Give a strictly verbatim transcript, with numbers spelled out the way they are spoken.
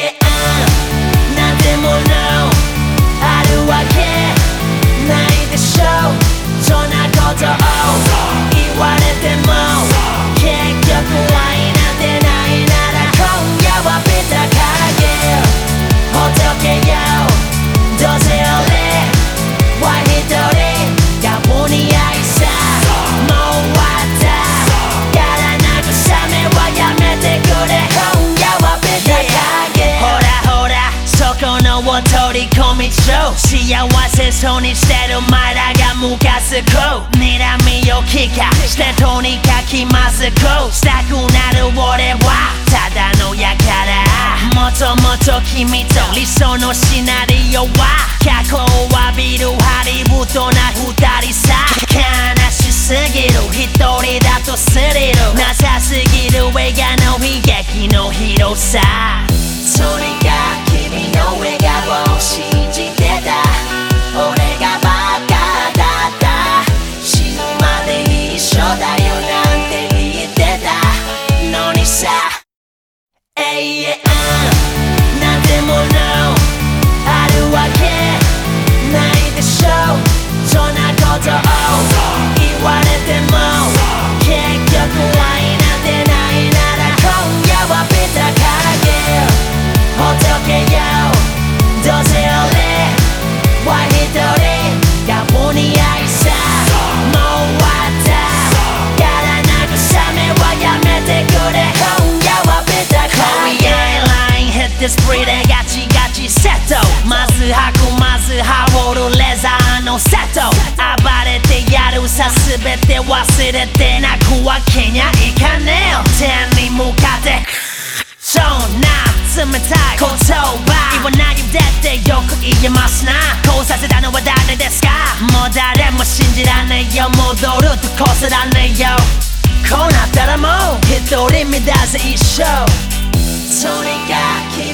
えうんなんでも No あるわけないでしょそんなことを言われても結局愛なんてないなら今夜はビタ影ほっとけよどうせ俺は一人がぼに愛さもう終わったから慰めはやめてくれ今夜はビタ影ほらほらそこのを取り込み中幸せそうにしてる前らがムカつく睨みを聞かしてとにかく気まずくしたくなる俺はただのやからもともと君と理想のシナリオは過去を浴びるハリウッドな二人さ悲しすぎる一人だとスリルなさすぎる映画の悲劇の広さとにかく君の笑顔を信じてた俺がバカだった死ぬまで一緒だよなんて言ってたのにさ永遠なんでも No あるわけないでしょそんなことを言われても結局愛なんてないなら今夜はビタ影ほっとけよどうせ俺は一人がぼに愛さもう終わったから慰めはやめてくれ今夜はビタ影 Korean line hit the street でガチガチセットまず履くまず羽織るレザーのセット暴れてやるさ全て忘れて泣くわけにはいかねえ天に向かってそんな冷たい言葉言わないでってよく言えますなこうさせたのは誰ですかもう誰も信じらんねえよ戻るとこすらんねえよこうなったらもう一人目だぜ一生とにかく